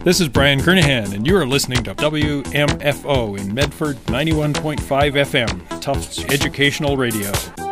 This is Brian Kernahan, and you are listening to WMFO in Medford 91.5 FM, Tufts Educational Radio.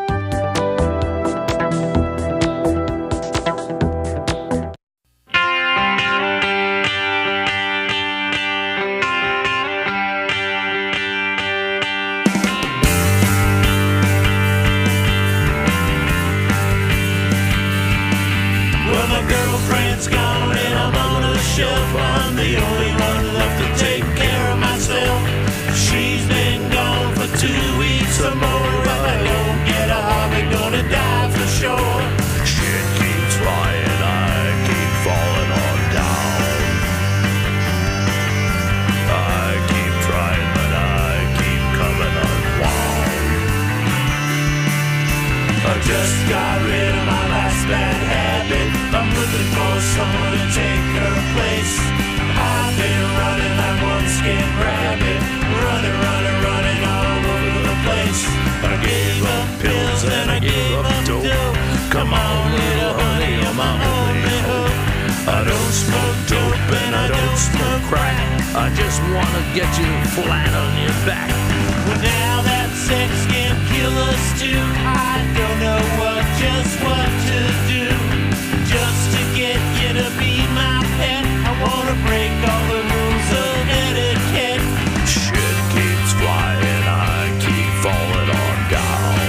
I just wanna get you flat on your back. Well, now that sex can kill us too, I don't know what to do. Just to get you to be my pet, I wanna break all the rules of etiquette. Shit keeps flying, I keep falling on down.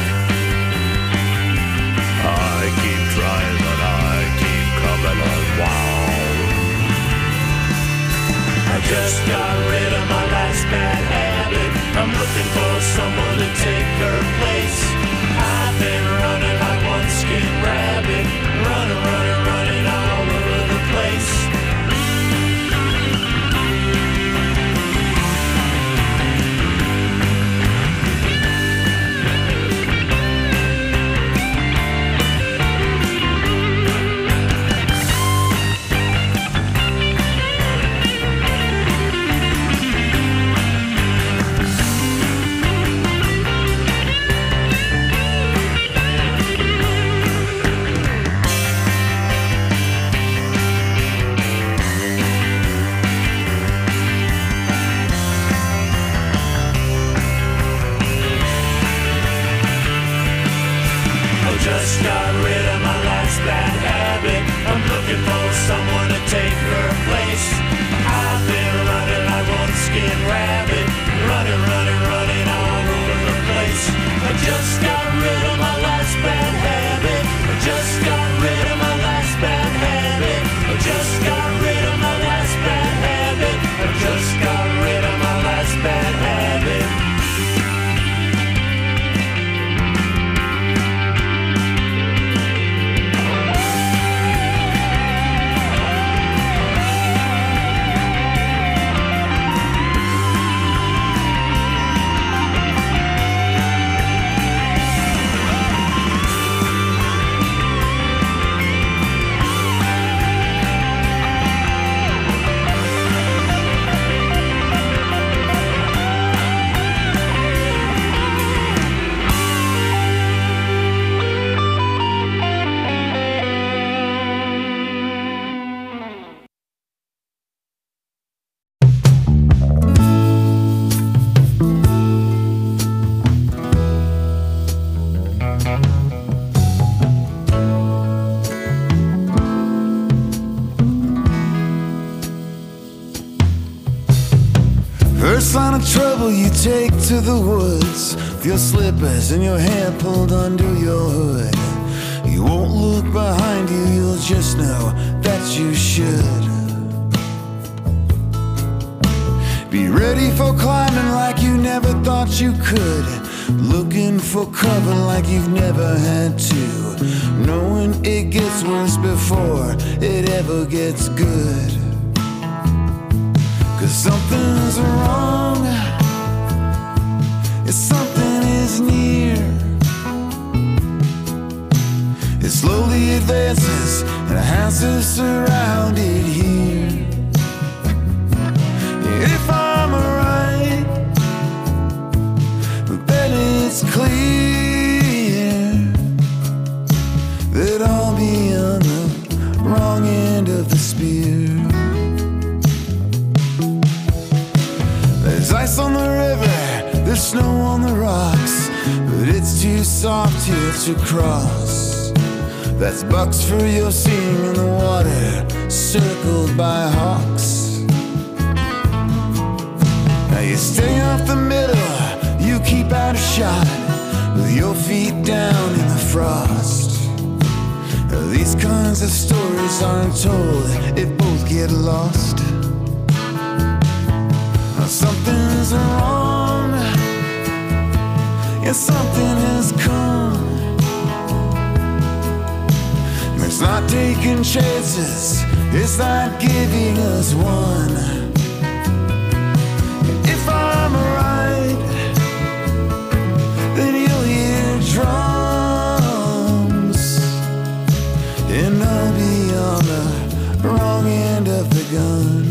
I keep trying, but I keep coming unwound. I just got rid of my last bad habit. I'm looking for someone to take her place. I've been running like one skin rabbit, running all over the place. Just got rid of my last bad habit. I'm looking for someone to take her place. I've been running like one skin rabbit, running all over the place. I just got rid of my last bad habit. I just got rid of my last bad habit. I just got rid of my last bad habit. I just got rid of my last bad habit. Sign of trouble you take to the woods with your slippers and your hair pulled under your hood. You won't look behind you, you'll just know that you should. Be ready for climbing like you never thought you could. Looking for cover like you've never had to. Knowing it gets worse before it ever gets good. 'Cause something's wrong, if something is near. It slowly advances and a house is surrounded here. If I'm right, then it's clear that I'll be on the wrong end of the spear. ice on the river, there's snow on the rocks, but it's too soft here to cross. That's bucks for your seeing in the water, circled by hawks. Now you stay off the middle, you keep out of shot, with your feet down in the frost. These kinds of stories aren't told if both get lost. Now something's wrong, and something has come. It's not taking chances, it's not giving us one. If I'm right, then you'll hear drums, and I'll be on the wrong end of the gun.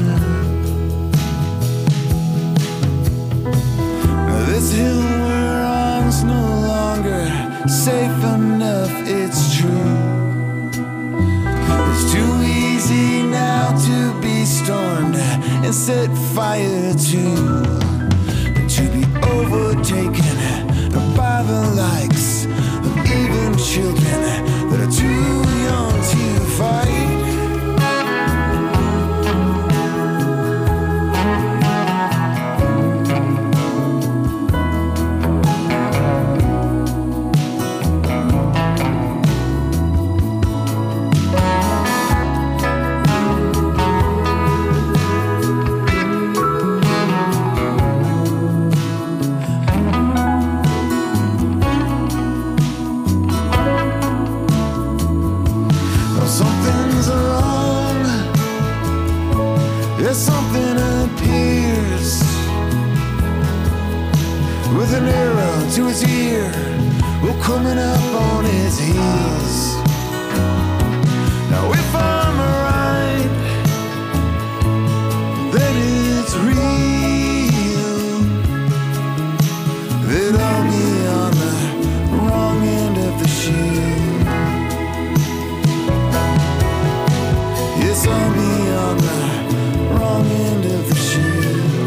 Now this hill we're on's no longer safe enough, it's true. It's too easy now to be stormed and set fire to be overtaken by the likes of even children that are too young to fight. Something's wrong, there's something appears with an arrow to its ear, well, coming up on its heels. Now if I'm right, then it's real, that I'll be on the wrong end of the shield. Yes, I'll be on the wrong end of the shield,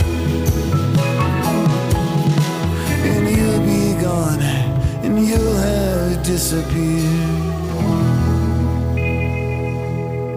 and you'll be gone, and you'll have disappeared.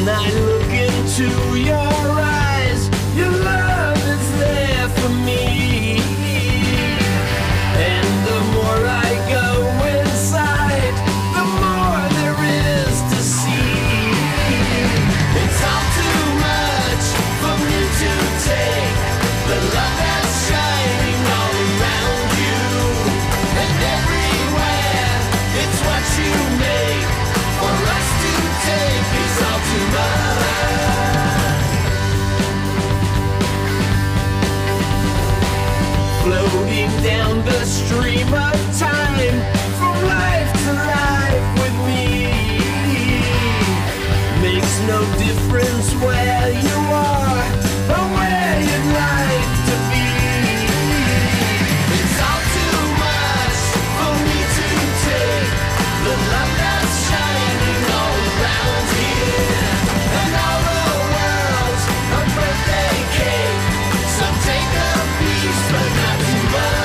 When I look into your eyes, your love is there for me. And the more I go inside, the more there is to see. It's all too much for me to take. The love that's shining all around you, and everywhere, it's what you make. For us to take is all too much. Floating down the stream of time, from life to life with me. Makes no difference where you are or where you'd like to be. It's all too much for me to take. The love that's shining all around here, and all the world's a birthday cake. So take a piece, but not too much.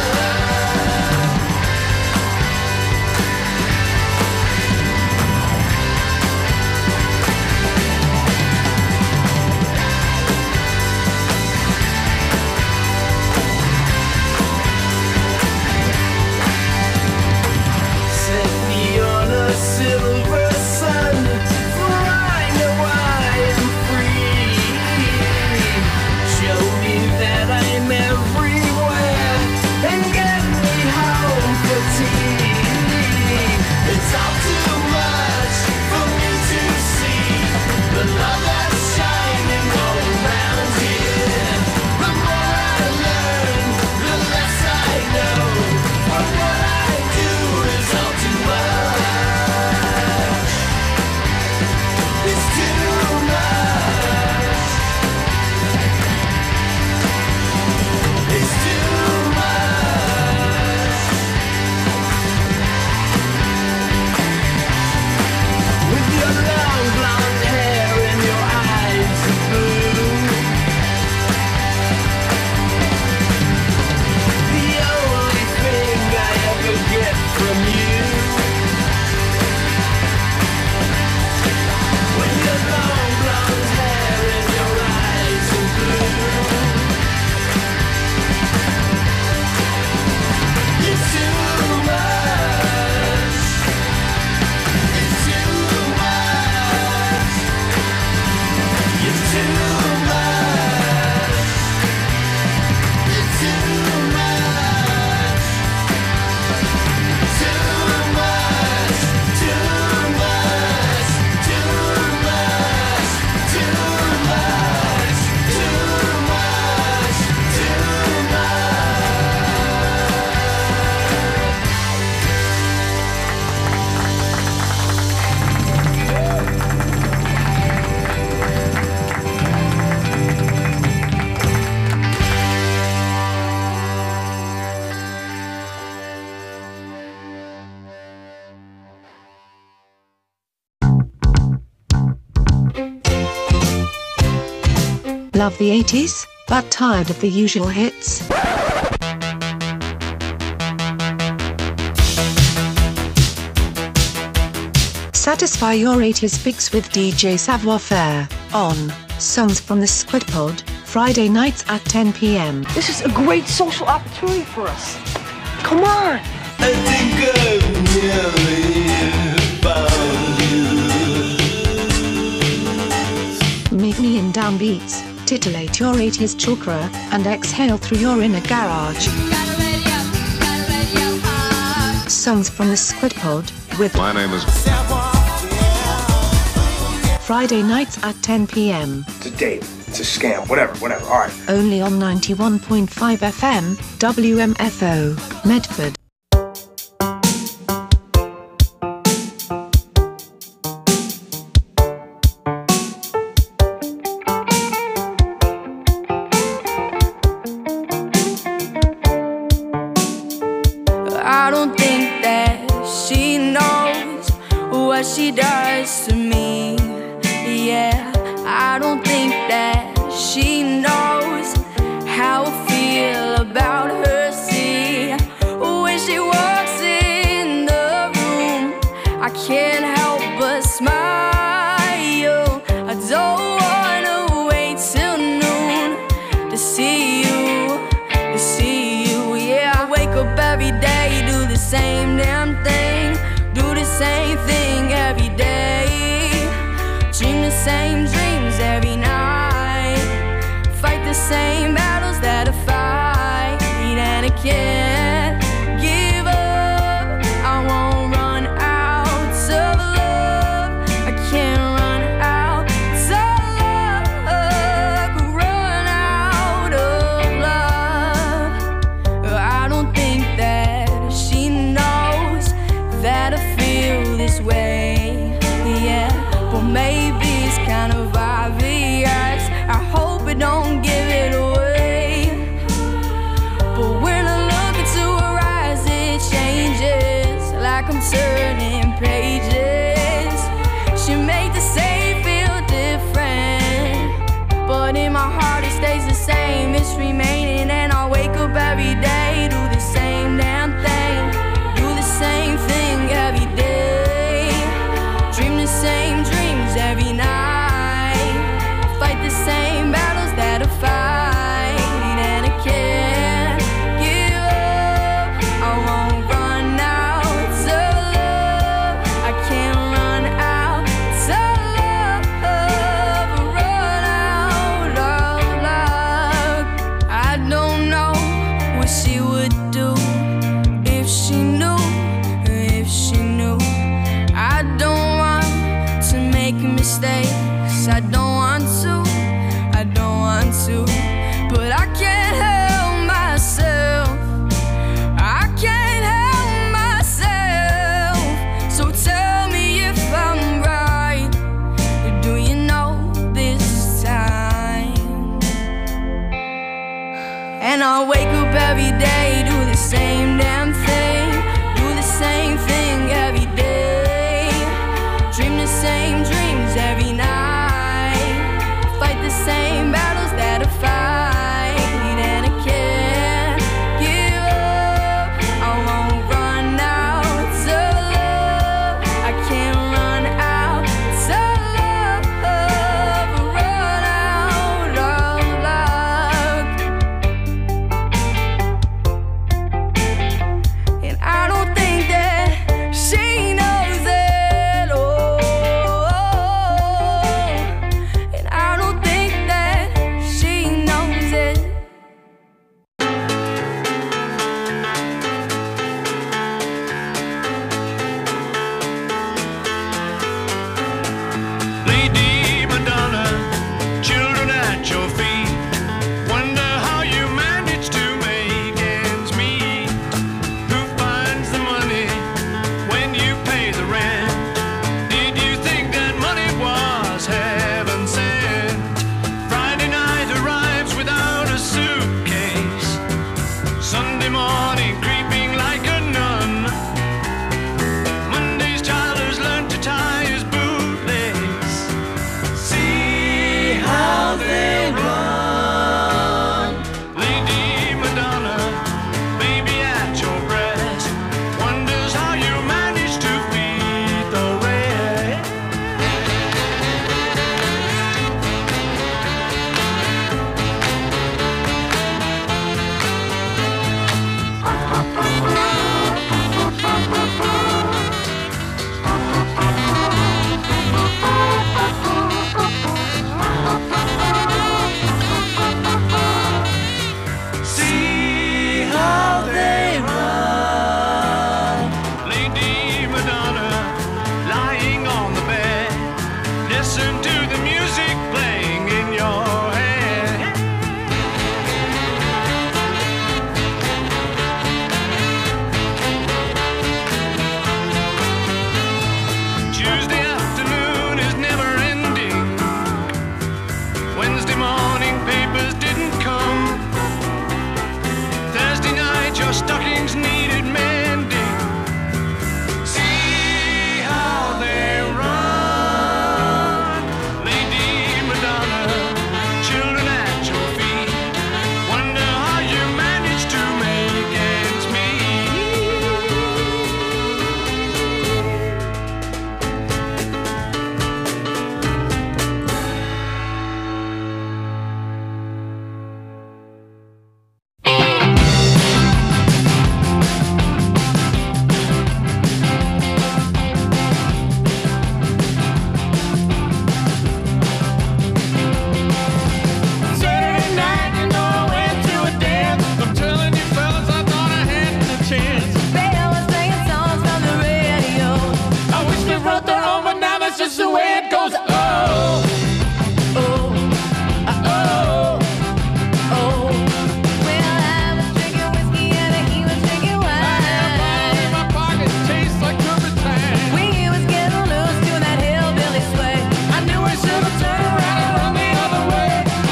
Set me on a silver sun, for I know I am free. Show me that I'm everywhere, and get me home for tea. It's all too much for me to see. The love that's shining all around here. The more I learn, the less I know. But what I do is all too much. It's too much. It's too much. With your long blonde hair and your eyes of blue, the only thing I ever get from you. With your long blonde hair and your eyes of blue, it's too much. It's too much. You're too much. It's too much. Too much. Too much. Too much. Too much. Too much. Too Love the 80s, but tired of the usual hits? Satisfy your 80s fix with DJ Savoir-Faire on Songs from the Squid Pod, Friday nights at 10 p.m. This is a great social opportunity for us. Come on. I think I've nearly found you. Meet me in downbeats, titillate your 80s chakra, and exhale through your inner garage. Songs from the Squid Pod with My name is Friday nights at 10 p.m. It's a date. It's a scam. Whatever. All right. Only on 91.5 FM, WMFO, Medford. I don't think that she knows what she does to me. Yeah, I don't think that she knows how I feel about her. See, when she walks in the room, I can't help but smile. I same dreams every night, fight the same battles that I fight, and I can't give up. I won't run out of love. I can't run out of love. Run out of love. I don't think that she knows that I feel this way. Yeah, but maybe it's kind of obvious. I hope it don't give it away. But when I look into her eyes, it changes, like I'm turning pages. She makes the same feel different, but in my heart it stays the same. It's remaining, and I wake up every day, do the same damn thing, do the same thing every day, dream the same dreams every night, fight the same battles that I fight, and I can't give up. I won't run out of love. I can't run out of love. Run out of love. I don't know what she would do if she knew, if she knew. I don't want to make mistakes. I don't want to, I don't want to, but I can't help myself. I can't help myself. So tell me if I'm right. Do you know this time? And I wake up every day, do the same damn thing, do the same thing every day, dream the same dreams every night, fight the same battles that I fight, and I can't give up. I won't run out of love. I can't run out of love. Run out of love. just the way it goes. Oh, oh, oh, oh. Well, I was drinking whiskey and he was drinking wine. I had a bottle in my pocket, tastes like turpentine. When he was getting loose doing that hillbilly sway, I knew I should have turned around and run the other way.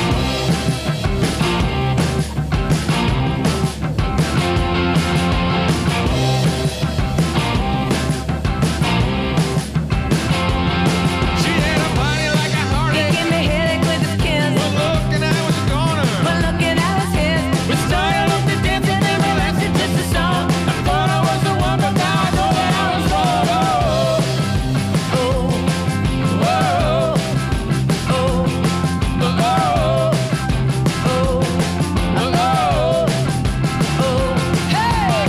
She had a body like a he heartache. gave me a headache with his kiss. Well, look, and I was a goner. But looking at his head, We started up to dancing and we lasted just a song. I thought I was the one, but now I know that I was wrong. Oh, oh, oh, oh, oh, oh, oh, hey!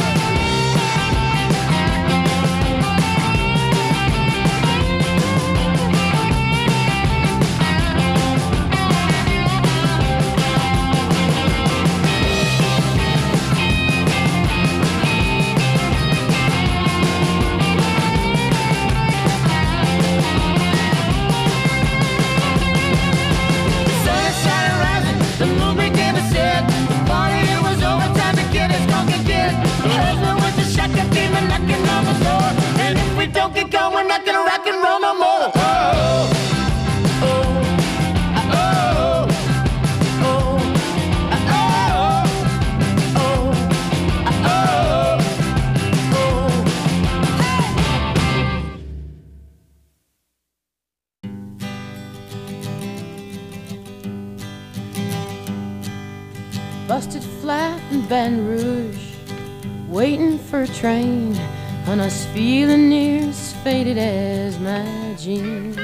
The sun started rising, the moon began to set. The party, it was over, time to get as drunk as get. The husband with the shotgun came a knocking on the door. And if we don't get going, we're not gonna rock and roll no more. Oh, oh, oh, oh, oh, oh, oh, oh. Busted flat in Baton Rouge, waiting for a train, and I was feeling near as faded as my jeans.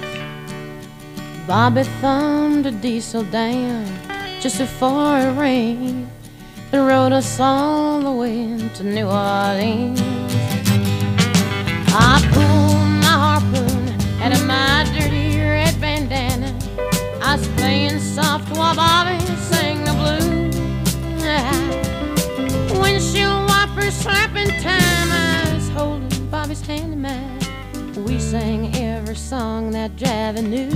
Bobby thumbed a diesel down just before it rained and rode us all the way to New Orleans. I pulled my harpoon out of my dirty red bandana. I was playing soft while Bobby sang the blues. Windshield wipers slapping time, I was holding Bobby's hand in mine. We sang every song that Javi knew.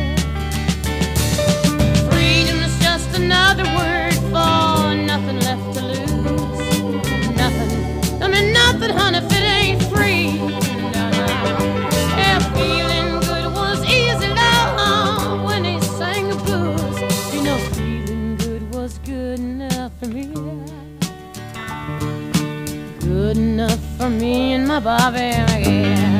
Freedom is just another word for nothing left to lose. Nothing, I mean nothing, honey, if it ain't free. No, no. Yeah, feeling good was easy, love, when he sang the blues. You know, feeling good was good enough for me. Good enough for me and my Bobby, yeah.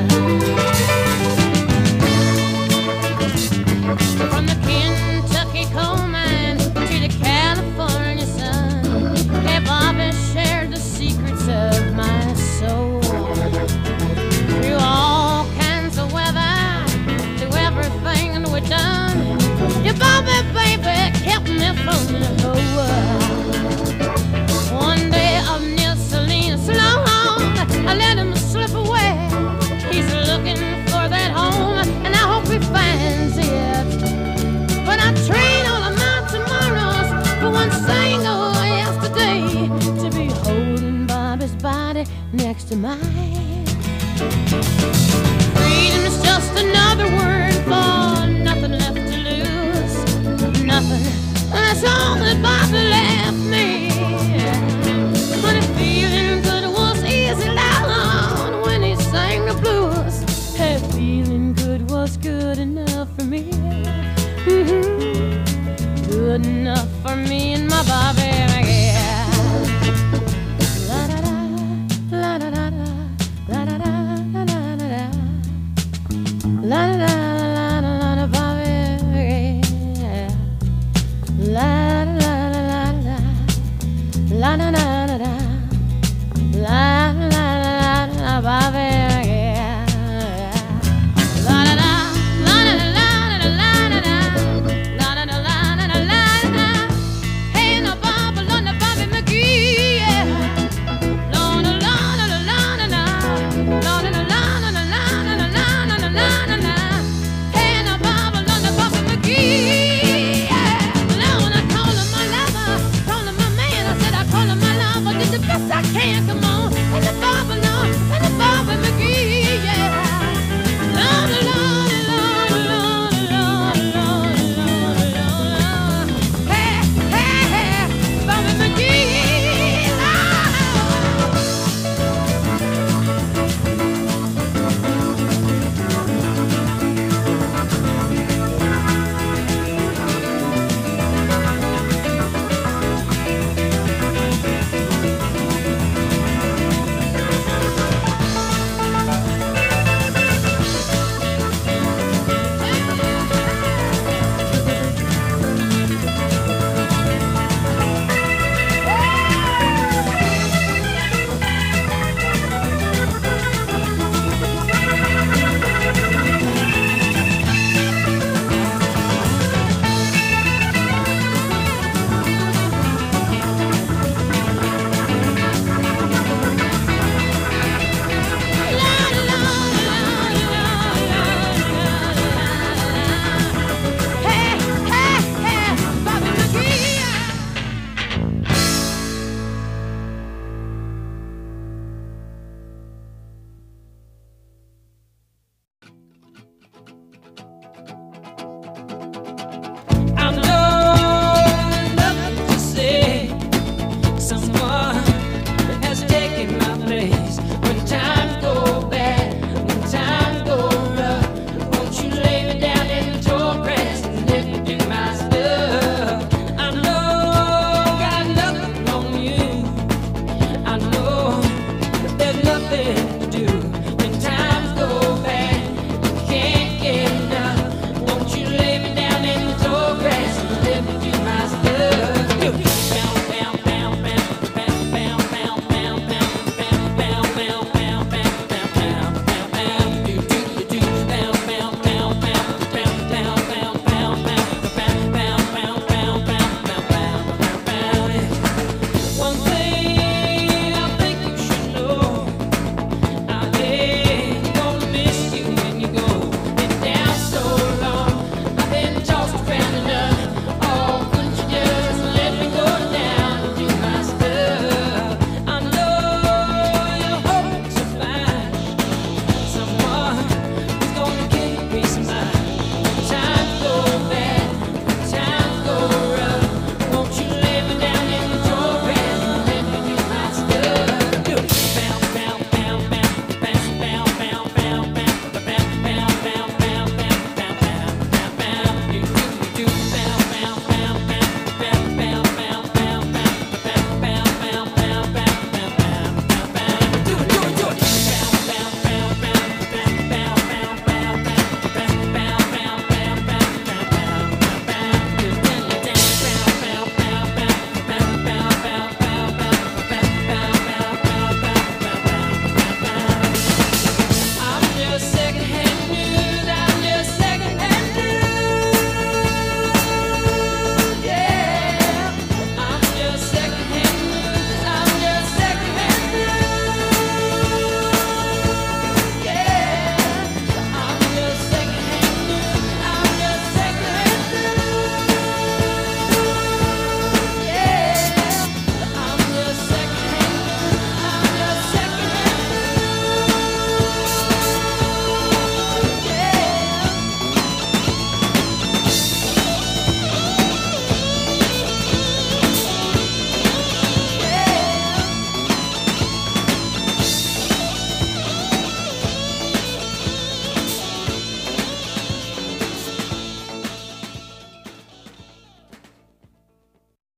From the Kentucky coal mine to the California sun, hey, Bobby shared the secrets of my soul. Through all kinds of weather, through everything that we've done, your Bobby, baby, kept me from the whole world. One day of Neil Salinas long, I let him slip away. He's looking for that home, and I hope he finds it. But I trade all of my tomorrows for one single yesterday, to be holding Bobby's body next to mine. Freedom is just another word for nothing left to lose. Nothing, that's all that Bobby left me. But if feeling good was easy loud when he sang the blues, hey, feeling good was good enough for me. Good enough for me and my Bobby, yeah. La da da, la da da da, la da da, la da da da, la da da, la da Bobby, yeah. La da da da da, la da da da, la da da Bobby, yeah. La da da, la da da, la da da, la da da, la da da, la da da, la da da,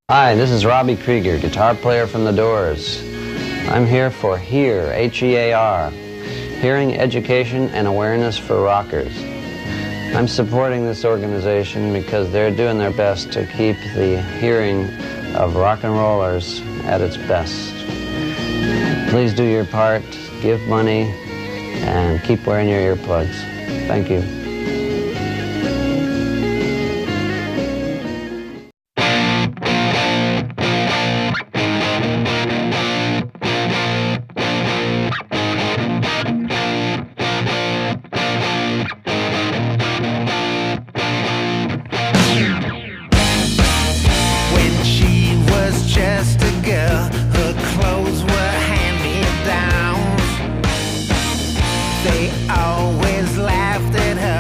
Hi, this is Robbie Krieger, guitar player from The Doors. I'm here for HEAR, H-E-A-R, Hearing Education and Awareness for Rockers. I'm supporting this organization because they're doing their best to keep the hearing of rock and rollers at its best. Please do your part, give money, and keep wearing your earplugs. Thank you. They always laughed at her.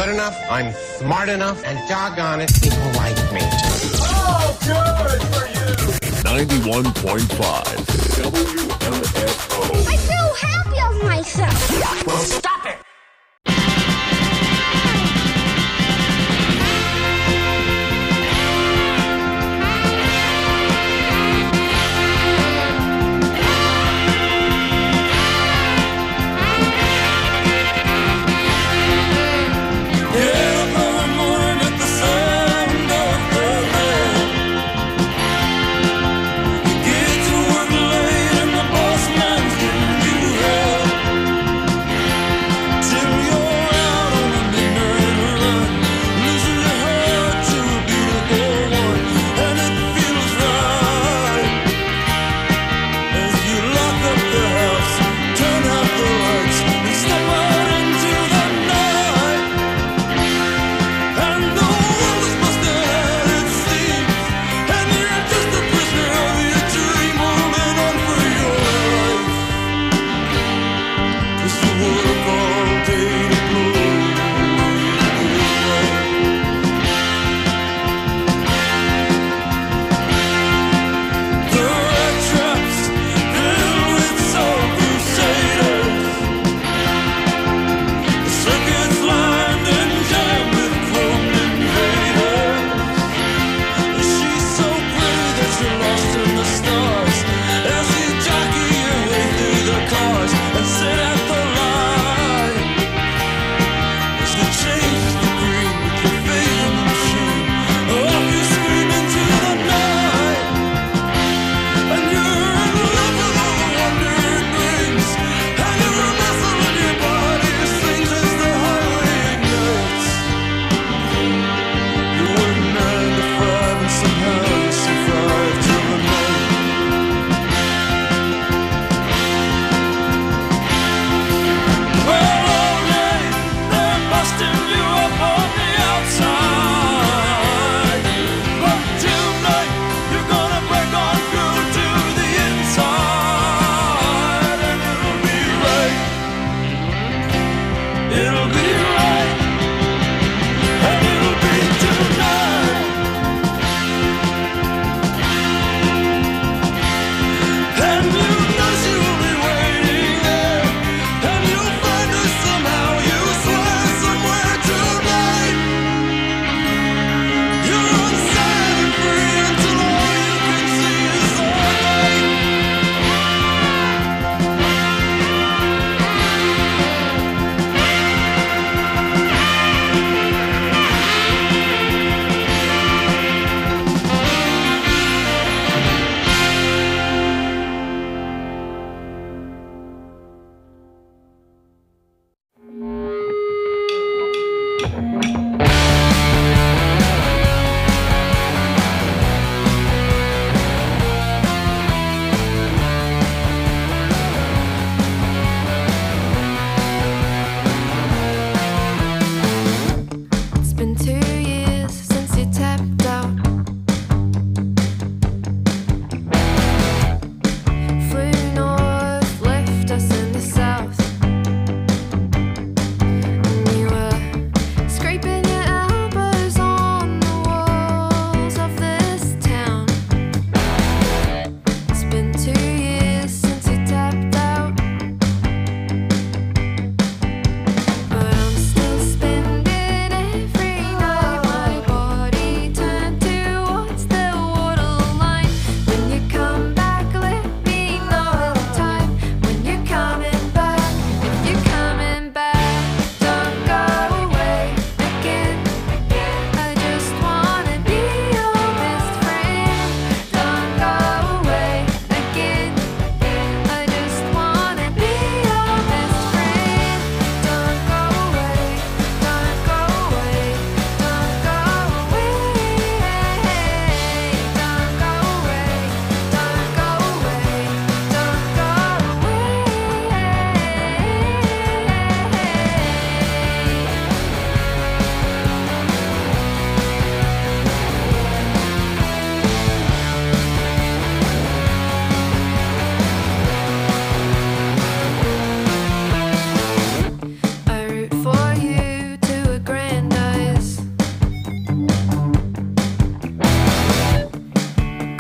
good enough, I'm smart enough, and doggone it, people like me. Oh, good for you! 91.5 WMFO. I feel happy of myself. Well, stop it!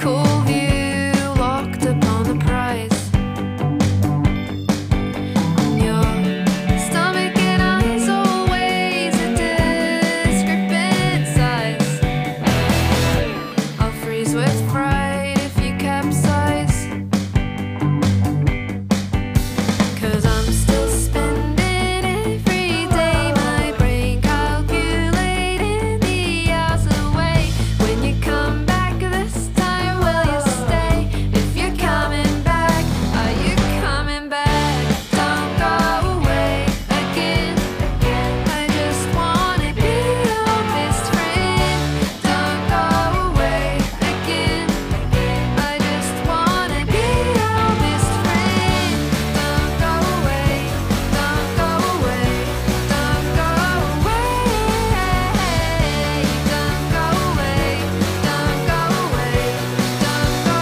cool view, locked upon the prize. Your stomach and eyes always a discrepant size. I'll freeze with fright if you capsize. 'Cause I'm still spending every day, my brain calculating the hours away. When you come back this time, will you stay? If you're coming back, are you coming back? Don't go away again. I just wanna be your best friend. Don't go away again. I just wanna be your best friend. Don't go away, don't go away, don't go away. Don't go away, don't go away, don't go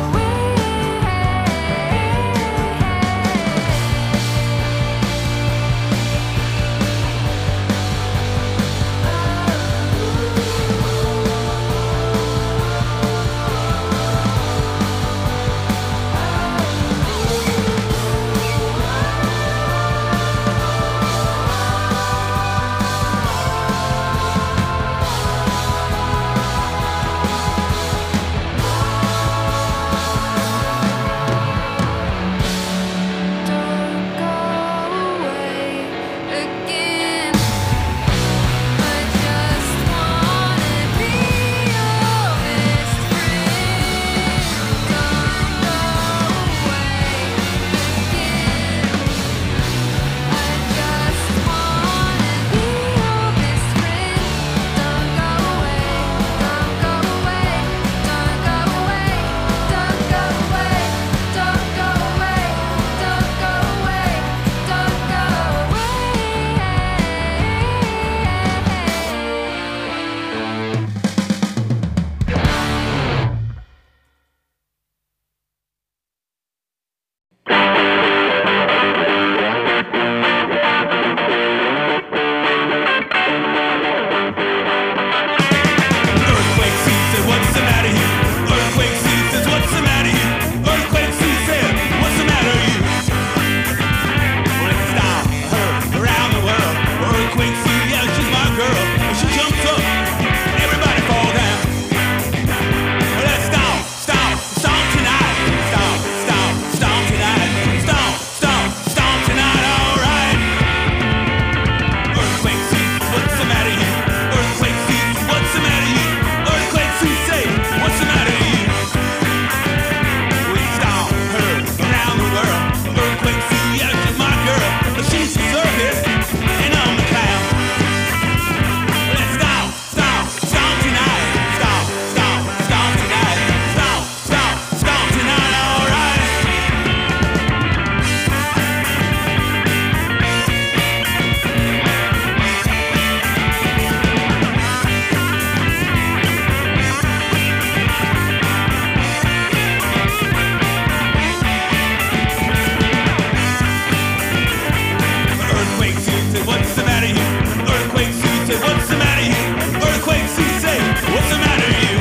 again. I just wanna be your best friend. Don't go away again. I just wanna be your best friend. Don't go away, don't go away, don't go away, don't go away, don't go away, don't go away, don't go away. Earthquake C said, what's the matter you? Earthquake C says, what's the matter you? Earthquake C said, what's the matter you? Well, it's style, her, around the world. Earthquake C, yeah, she's my girl. When she jumps up, everybody fall down. Well, let's stomp, stomp, stomp tonight. Stomp, stomp, stomp tonight. Stomp, stomp, stomp tonight, all right. Earthquake C, what's the matter you? Earthquake C, what's the matter you? Earthquake C, say, what's the matter you? We stomp her around the world. Earthquake C, yeah, she's my girl. She's the circus, and I'm the clown. Let's stomp, stomp, stomp tonight. Stomp, stomp, stomp tonight. Stomp, stomp, stomp tonight, all right. Earthquake C said, what's the matter you? Earthquake C said, what's the matter you? Earthquake C say, what's the matter you?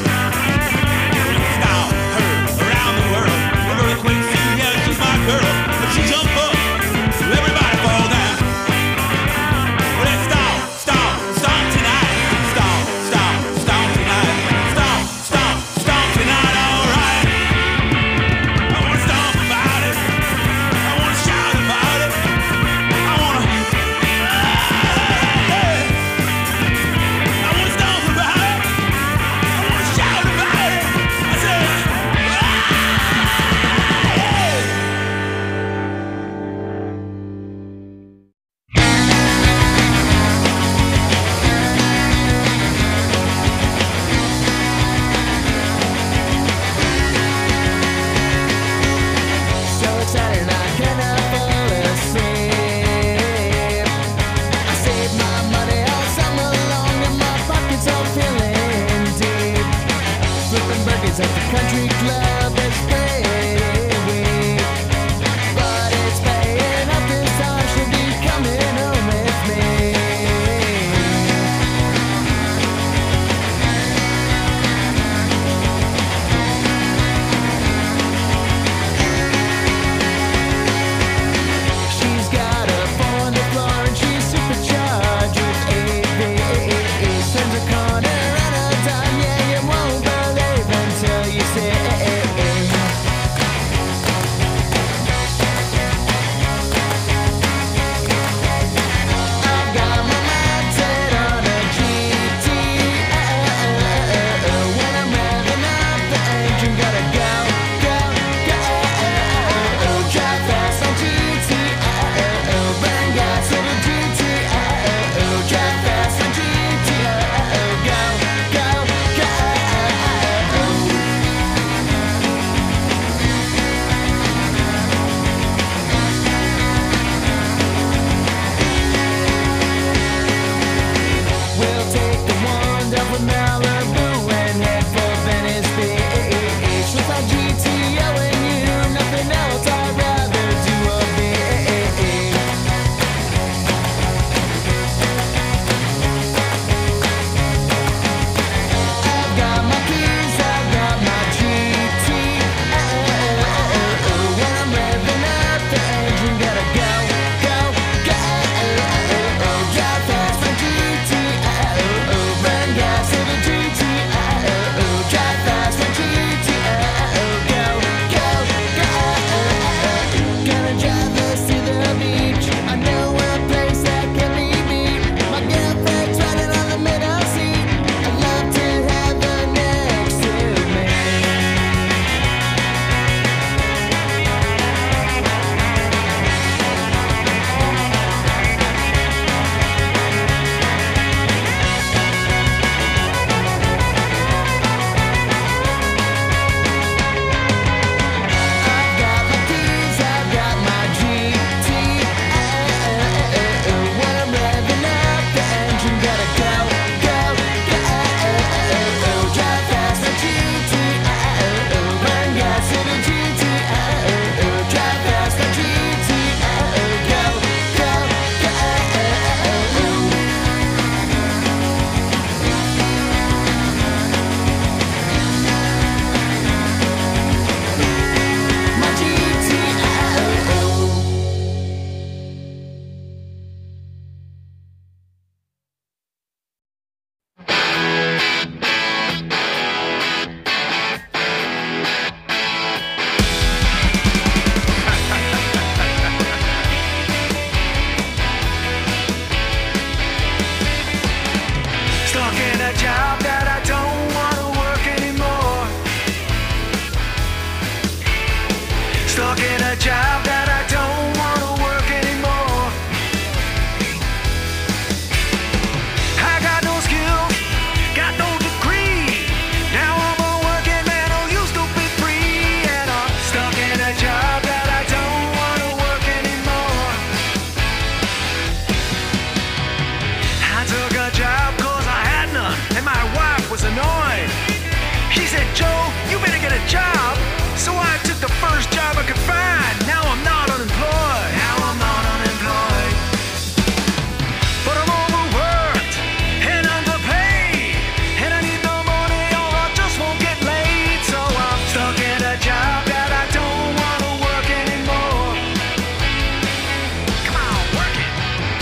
Stomp her around the world. Earthquake C, yeah, she's my girl. When she jump up, everybody fall down. Well, let's stomp, stomp, stomp tonight. Stomp, stomp, stomp tonight. Stomp, stomp, stomp tonight, all right. I wanna stomp about it. I wanna shout about it. I wanna stomp about it. I wanna shout about it. I said, So excited I cannot fall asleep. I saved my money all summer long and my pockets all feeling deep. Flipping burgers at the country club is pretty weak, but it's paying up this time. She'll be coming home with me. in a job that I don't want to work anymore. I got no skills, got no degree. Now I'm a working man who used to be free. And I'm stuck in a job that I don't want to work anymore. I took a job cause I had none, and my wife was annoyed. She said, Joe, you better get a job. So I took the first job I could find. Now I'm not unemployed. Now I'm not unemployed. But I'm overworked and underpaid, and I need the money or I just won't get laid. So I'm stuck in a job that I don't want to work anymore. Come on, work it.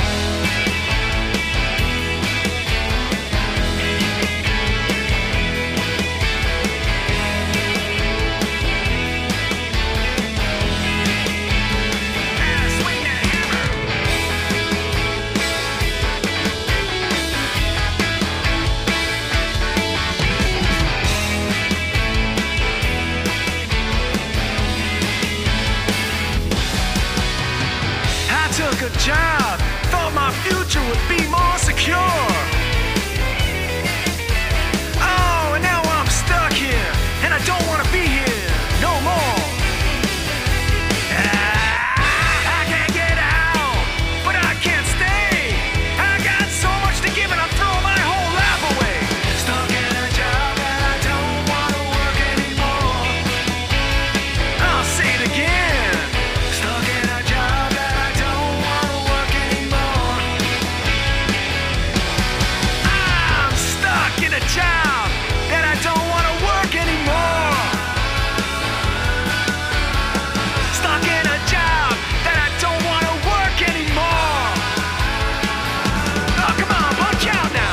Took a job, thought my future would be more secure. Oh, and now I'm stuck here, and I don't want to be here no more. I can't get out, but I can't stay. I got so much to give, and I'm throwing my whole life away. Stuck in a job that I don't want to work anymore. I'll say it again. Stuck in a job that I don't want to work anymore. I'm stuck in a job that I don't want to work anymore. Stuck in a job that I don't want to work anymore. Oh, come on, punch out now.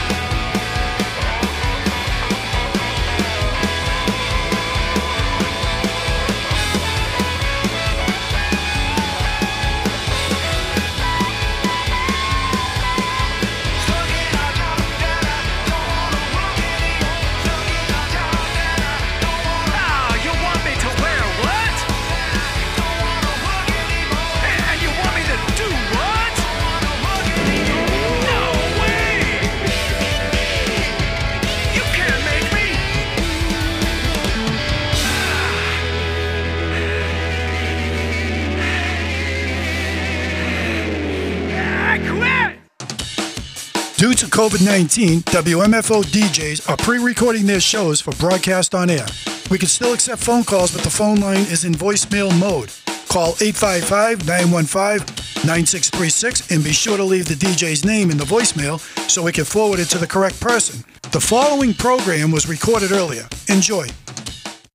Ah, you want me to wear what? And you want me to do what? No way! You can't make me! I quit! Due to COVID-19, WMFO DJs are pre-recording their shows for broadcast on air. We can still accept phone calls, but the phone line is in voicemail mode. Call 855-915-9636 and be sure to leave the DJ's name in the voicemail so we can forward it to the correct person. The following program was recorded earlier. Enjoy.